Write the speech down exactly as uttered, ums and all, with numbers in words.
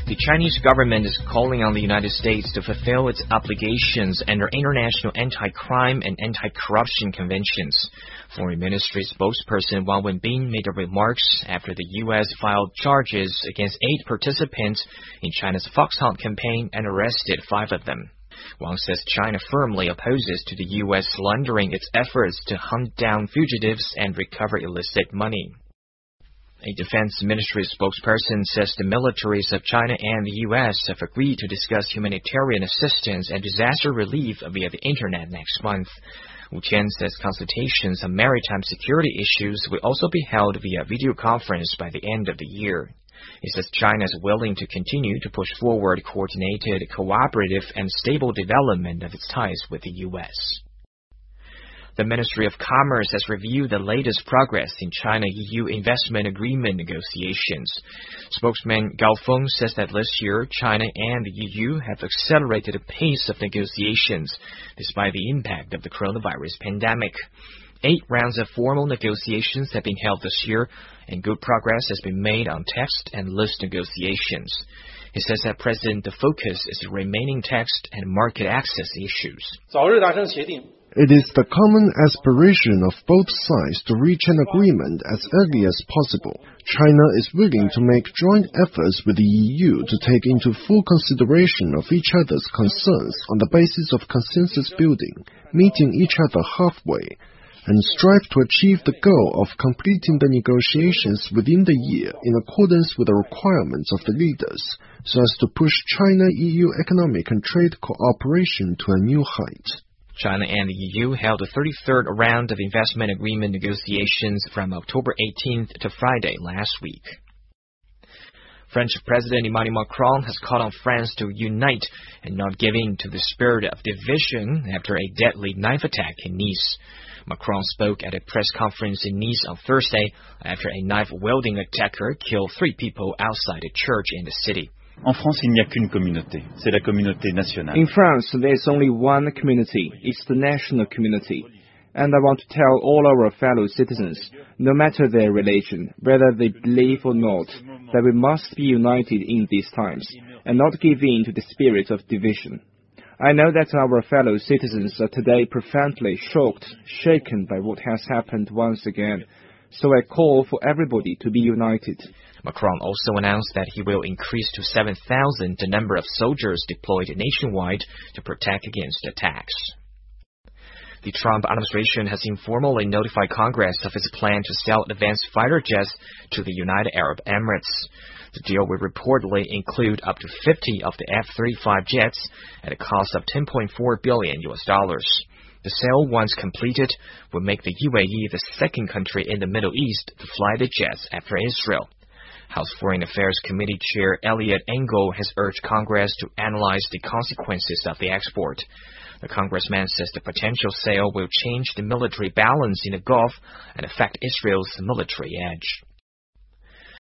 The Chinese government is calling on the United States to fulfill its obligations under international anti-crime and anti-corruption conventions. Foreign Ministry spokesperson Wang Wenbin made the remarks after the U S filed charges against eight participants in China's Fox Hunt campaign and arrested five of them. Wang says China firmly opposes to the U S slandering its efforts to hunt down fugitives and recover illicit money. A defense ministry spokesperson says the militaries of China and the U S have agreed to discuss humanitarian assistance and disaster relief via the internet next month. Wu Qian says consultations on maritime security issues will also be held via video conference by the end of the year. He says China is willing to continue to push forward coordinated, cooperative, and stable development of its ties with the U S. The Ministry of Commerce has reviewed the latest progress in China-E U investment agreement negotiations. Spokesman Gao Feng says that this year, China and the E U have accelerated the pace of negotiations despite the impact of the coronavirus pandemic. Eight rounds of formal negotiations have been held this year, and good progress has been made on text and list negotiations. He says at present the focus is the remaining text and market access issues. It is the common aspiration of both sides to reach an agreement as early as possible. China is willing to make joint efforts with the E U to take into full consideration of each other's concerns on the basis of consensus building, meeting each other halfway, and strive to achieve the goal of completing the negotiations within the year in accordance with the requirements of the leaders, so as to push China-E U economic and trade cooperation to a new height. China and the E U held the thirty-third round of investment agreement negotiations from October eighteenth to Friday last week. French President Emmanuel Macron has called on France to unite and not give in to the spirit of division after a deadly knife attack in Nice. Macron spoke at a press conference in Nice on Thursday after a knife-wielding attacker killed three people outside a church in the city. En France, il n'y a qu'une communauté, c'est la communauté nationale. In France, there is only one community, it's the national community. And I want to tell all our fellow citizens, no matter their religion, whether they believe or not, that we must be united in these times, and not give in to the spirit of division. I know that our fellow citizens are today profoundly shocked, shaken by what has happened once again, so I call for everybody to be united. Macron also announced that he will increase to seven thousand the number of soldiers deployed nationwide to protect against attacks. The Trump administration has informally notified Congress of its plan to sell advanced fighter jets to the United Arab Emirates. The deal will reportedly include up to fifty of the F thirty-five jets at a cost of ten point four billion U S dollars. The sale, once completed, will make the U A E the second country in the Middle East to fly the jets after Israel. House Foreign Affairs Committee Chair Eliot Engel has urged Congress to analyze the consequences of the export. The congressman says the potential sale will change the military balance in the Gulf and affect Israel's military edge.